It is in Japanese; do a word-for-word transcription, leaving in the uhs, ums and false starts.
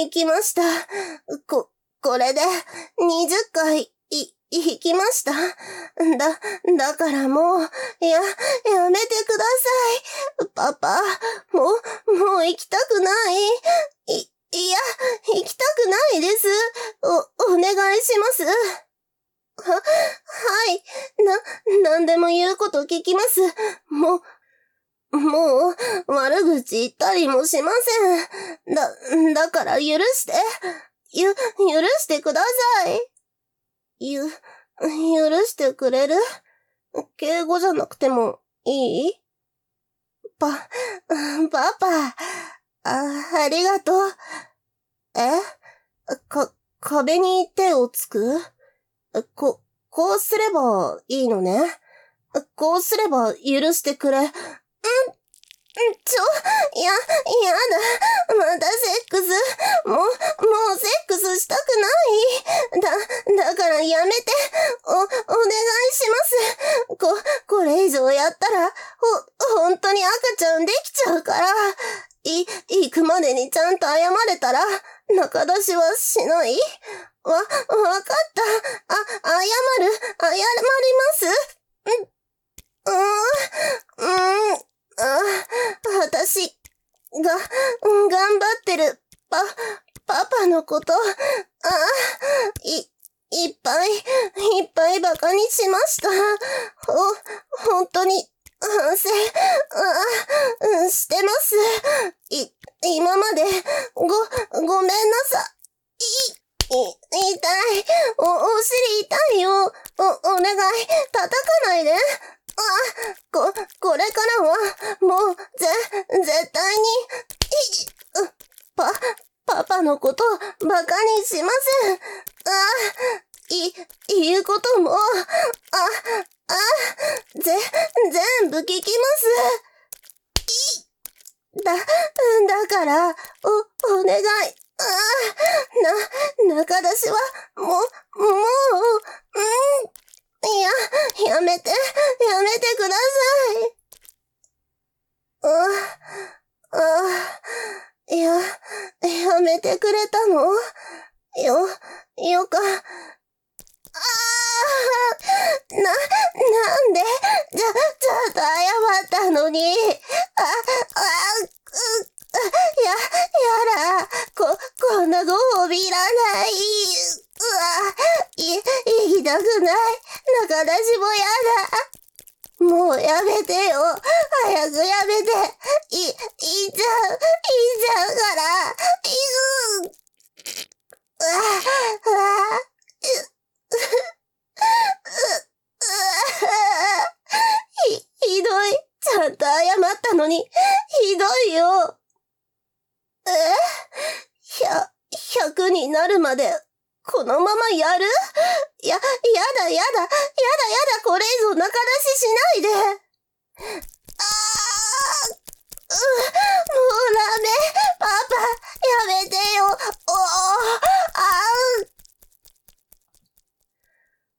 行きました。こ、これでにじゅっかい、い、行きました。だ、だからもう、や、やめてください。パパ、もう、もう行きたくない。い、いや、行きたくないです。お、お願いします。は、はい。な、なんでも言うこと聞きます。もう、もう、悪口言ったりもしません。だ、だから許して。ゆ、許してください。ゆ、許してくれる？敬語じゃなくてもいい？パ、パパ、あ、ありがとう。え？か、壁に手をつく？こ、こうすればいいのね。こうすれば許してくれ。うん、ちょ、や、やだ。またセックス。もう、もうセックスしたくない。だ、だからやめて。お、お願いします。こ、これ以上やったら、ほ、ほんとに赤ちゃんできちゃうから。い、行くまでにちゃんと謝れたら、仲出しはしない？わ、わかった。あ、謝る。謝ります。う、うーん、うーん、あ、私が、頑張ってる、パ、パパのこと、あ、い、いっぱい、いっぱい馬鹿にしました。ほ、本当に、反省、あ、してます。い、今まで、ご、ごめんなさい。い、痛い。お、お尻痛いよ。お、お願い、叩かないで。あ、こ、これからは、もう、ぜ、絶対に、い、パ、パパのこと、馬鹿にしません。あ、い、言うことも、あ、あ、ぜ、全部聞きます。い、だ、だから、お、お願い。ああ、な、中出しは、もう、もう、うん、いや、やめて、やめてください。あ、あ、いや、やめてくれたの？よ、よか、ああ、な、なんで、じゃ、ちゃんと謝ったのに、あ、あ、う、や、やだ。こ、こんなご褒美いらない。うわ、い、言いたくない。中出しもやだ。もうやめてよ。早くやめて。い、いっちゃう、いっちゃうから。い、う、うわ、うわ、う、う、う、ひ、ひどい。ちゃんと謝ったのに、ひどいよ。え？ひゃ、百になるまで、このままやる？や、やだやだ、やだやだ、これ以上仲出ししないで。